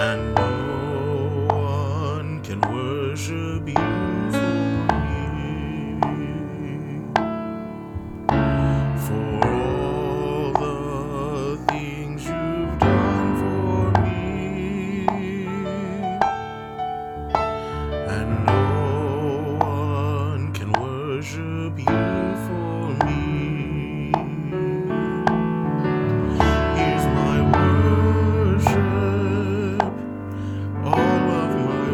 and no one can worship you for me. For all the things you've done for me, and no one can worship you for me. Here's my worship, all of my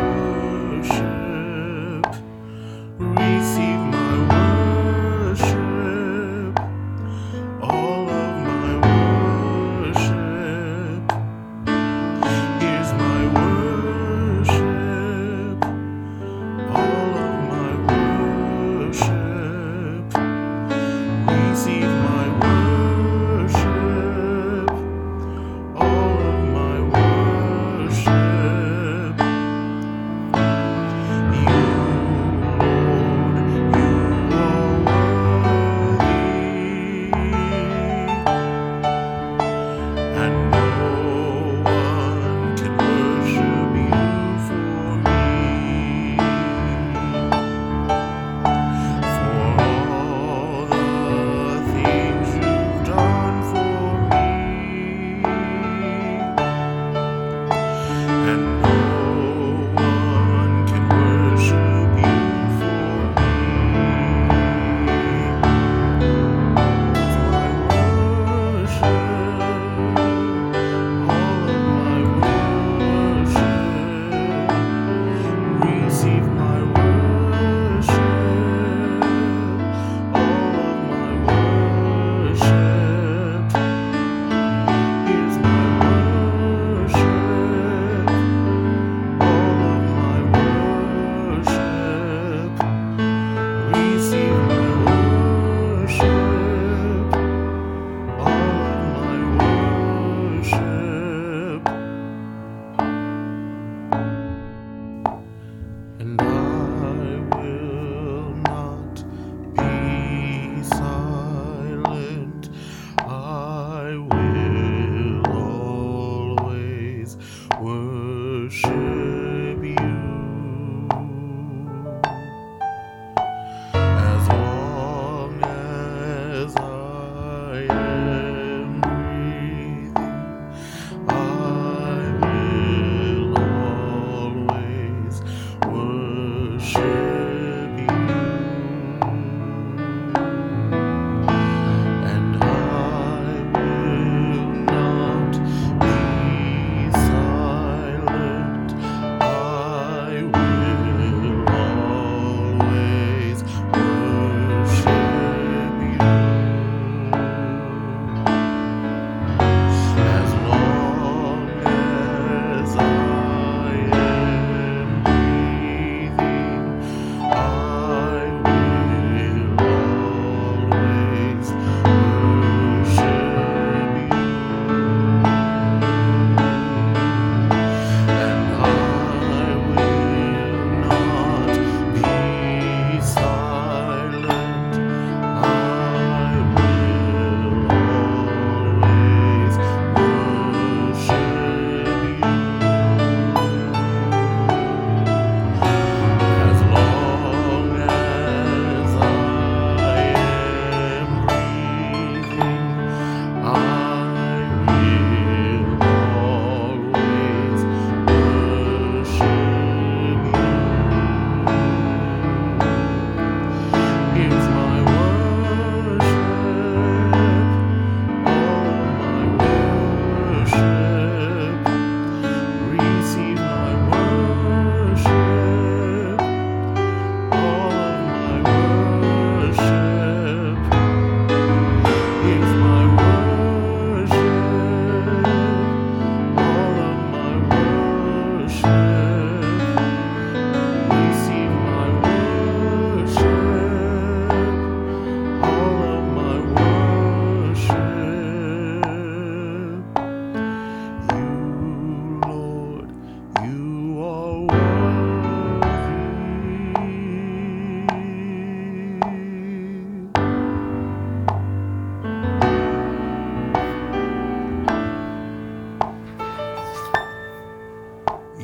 worship. Receive my worship, all of my worship. Here's my worship, all of my worship. Receive my worship, all of my worship. You, Lord, you are worthy, and no one can worship you for me. For all the things you've done for me, and no one can worship you for me. My worship, all of my worship. Receive my worship, all of my worship. Here's my worship, all of my worship. Receive my worship, all of my worship. And I will not be silent. I will always worship you. As long as I am breathing, I will always worship you. And I will not be silent. I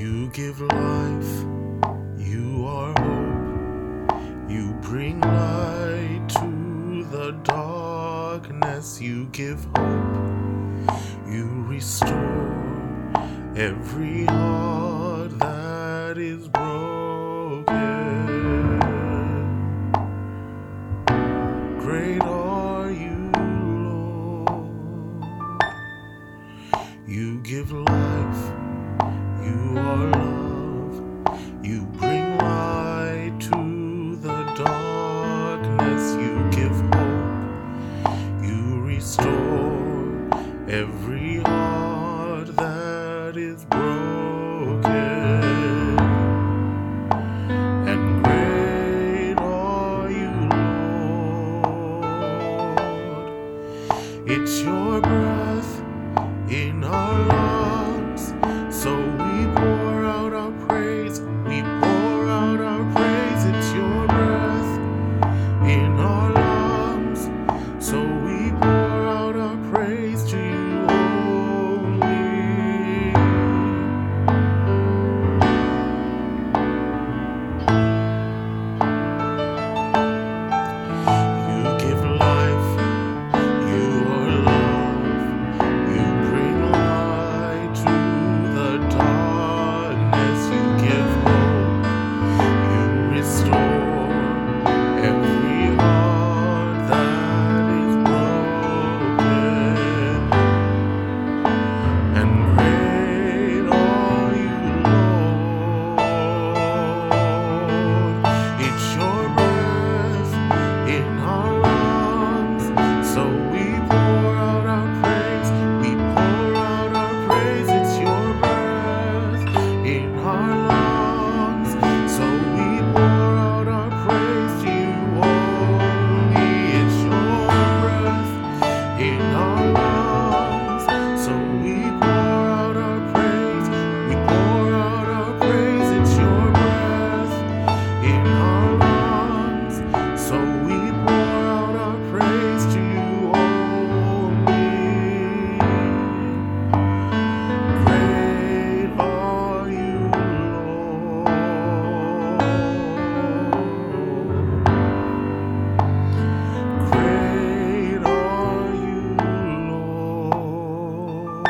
You give life, you are hope. You bring light to the darkness. You give hope. You restore every heart that is broken. Great are you, Lord. You give life, you are love. You bring light to the darkness. You give hope. You restore every heart that is broken. And great are you, Lord. It's your breath in our lungs, so we pour out our praise. We pour out our praise. It's your breath in our lungs, so we pour out our praise to you only. You give life, you are love. You bring light to the darkness. You give hope. You restore every heart that is broken. And great are you, Lord. It's your breath in our lungs, so we pour out our praise. We pour out our praise. It's your breath in our lungs, so we pour out our praise to you only. It's your breath in our lungs, so we pour out our praise. We pour out our praise. It's your breath in our lungs, so we pour out our praise to you only. Great are you, Lord. Great are you, Lord.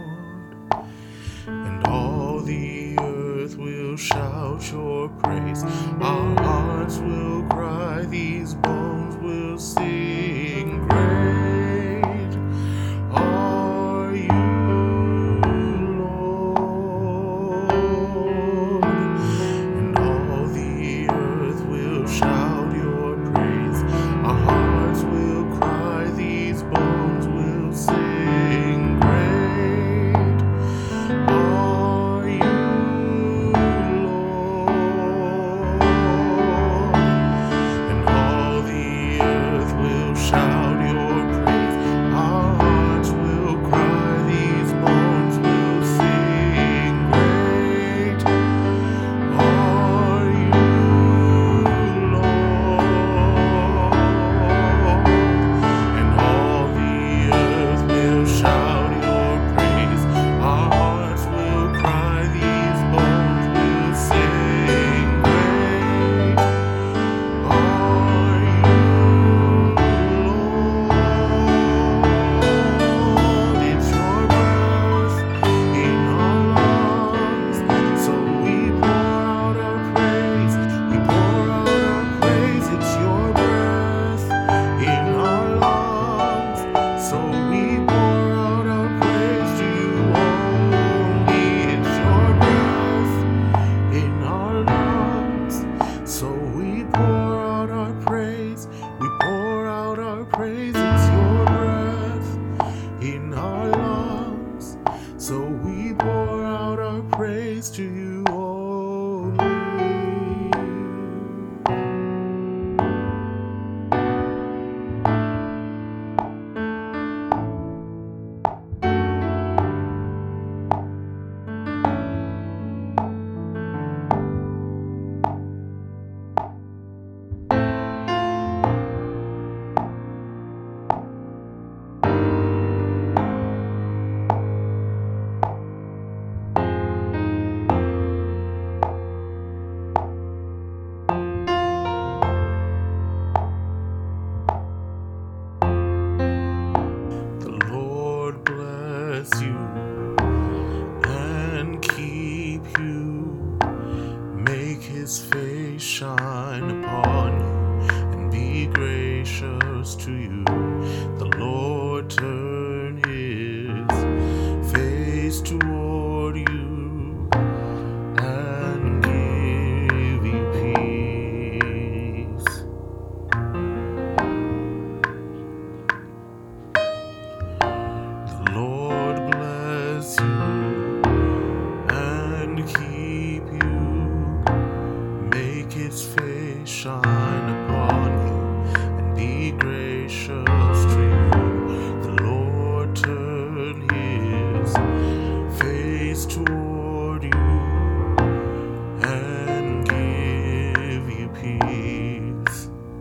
And all the earth will shout your praise. Our hearts will cry, these bones will sing. Great are you, Lord. And all the earth will shout your praise. Our hearts will cry, these bones will sing. Great are you, Lord. And all the earth will shout your praise. Our hearts will cry, these bones will sing. Great are you, Lord. And all the earth will shout your praise. Our hearts will cry, these bones will sing. Great are you, Lord. It's your breath in our lungs, so we pour out our praise. We pour out our praise. It's your breath in our lungs, so we pour out our praise to you only. It's your breath in our lungs, so we pour out our praise. We pour out our praise. It's your breath in our lungs, so we pour out our praise to you only. his face shine upon you and be gracious to you. The Lord turn his face toward you and give you peace. The Lord bless you and keep you, make his face shine upon you and be gracious to you. The Lord turn his face toward you and give you peace.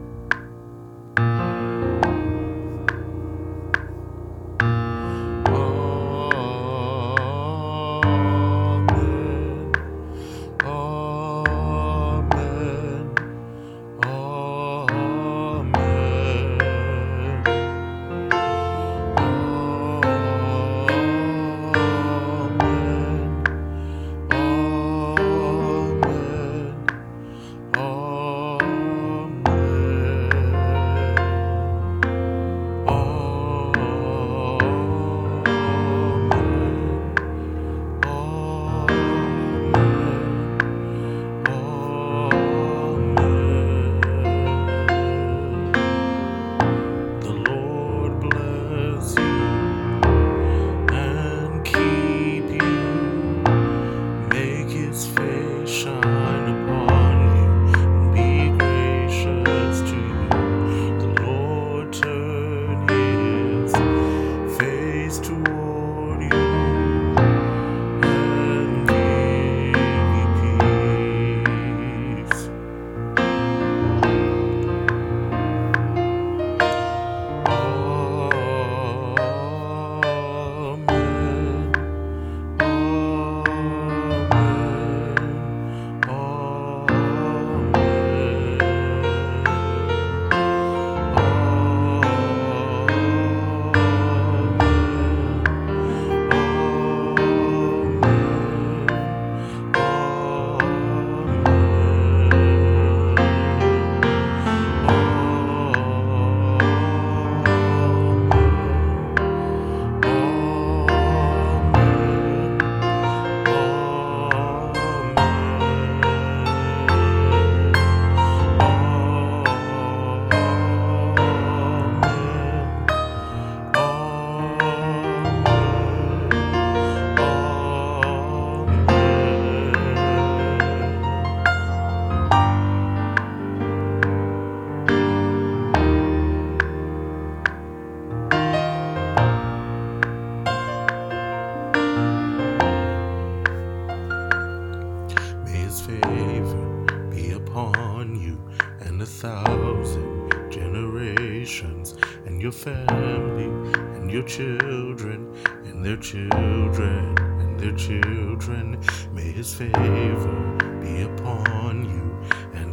Favor be upon you and 1,000 generations, and your family, and your children, and their children, and their children. May his favor be upon you and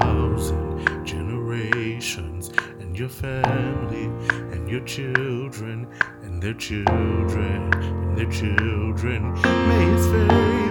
1,000 generations, and your family, and your children, and their children, and their children. May his favor